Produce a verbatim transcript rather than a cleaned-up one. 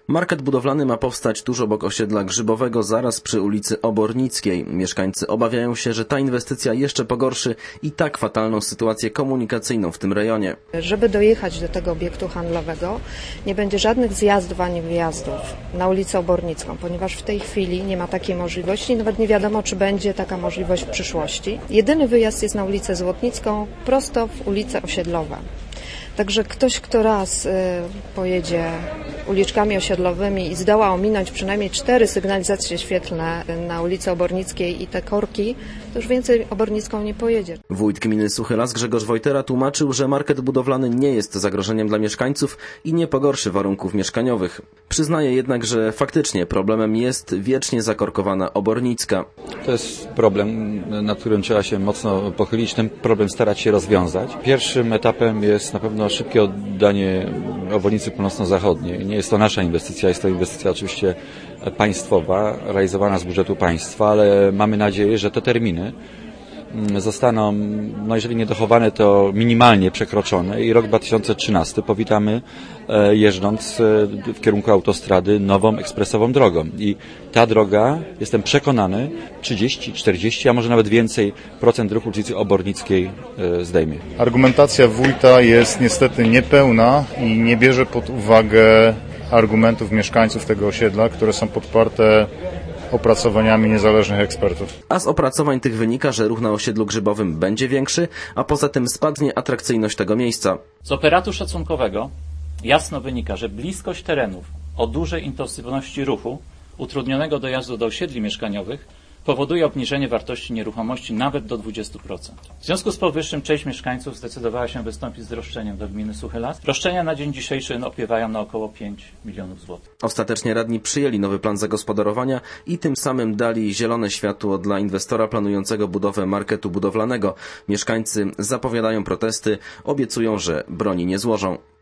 Market budowlany ma powstać tuż obok osiedla Grzybowego, zaraz przy ulicy Obornickiej. Mieszkańcy obawiają się, że ta inwestycja jeszcze pogorszy i tak fatalną sytuację komunikacyjną w tym rejonie. Żeby dojechać do tego obiektu handlowego, nie będzie żadnych zjazdów ani wyjazdów na ulicę Obornicką, ponieważ w tej chwili nie ma takiej możliwości, nawet nie wiadomo, czy będzie taka możliwość w przyszłości. Jedyny wyjazd jest na ulicę Złotnicką, prosto w ulice osiedlowe. Także ktoś, kto raz y, pojedzie uliczkami osiedlowymi i zdoła ominąć przynajmniej cztery sygnalizacje świetlne na ulicy Obornickiej i te korki, to już więcej Obornicką nie pojedzie. Wójt gminy Suchy Las Grzegorz Wojtera tłumaczył, że market budowlany nie jest zagrożeniem dla mieszkańców i nie pogorszy warunków mieszkaniowych. Przyznaje jednak, że faktycznie problemem jest wiecznie zakorkowana Obornicka. To jest problem, nad którym trzeba się mocno pochylić, ten problem starać się rozwiązać. Pierwszym etapem jest na pewno szybkie oddanie obwodnicy północno-zachodniej. Nie jest to nasza inwestycja, jest to inwestycja oczywiście państwowa, realizowana z budżetu państwa, ale mamy nadzieję, że te terminy zostaną, no jeżeli nie dochowane, to minimalnie przekroczone i rok dwa tysiące trzynasty powitamy jeżdżąc w kierunku autostrady nową ekspresową drogą. I ta droga, jestem przekonany, trzydzieści, czterdzieści, a może nawet więcej procent ruchu ulicy Obornickiej zdejmie. Argumentacja wójta jest niestety niepełna i nie bierze pod uwagę argumentów mieszkańców tego osiedla, które są podparte opracowaniami niezależnych ekspertów. A z opracowań tych wynika, że ruch na osiedlu Grzybowym będzie większy, a poza tym spadnie atrakcyjność tego miejsca. Z operatu szacunkowego jasno wynika, że bliskość terenów o dużej intensywności ruchu, utrudnionego dojazdu do osiedli mieszkaniowych, powoduje obniżenie wartości nieruchomości nawet do dwudziestu procent. W związku z powyższym część mieszkańców zdecydowała się wystąpić z roszczeniem do gminy Suchy Las. Roszczenia na dzień dzisiejszy opiewają na około pięć milionów złotych. Ostatecznie radni przyjęli nowy plan zagospodarowania i tym samym dali zielone światło dla inwestora planującego budowę marketu budowlanego. Mieszkańcy zapowiadają protesty, obiecują, że broni nie złożą.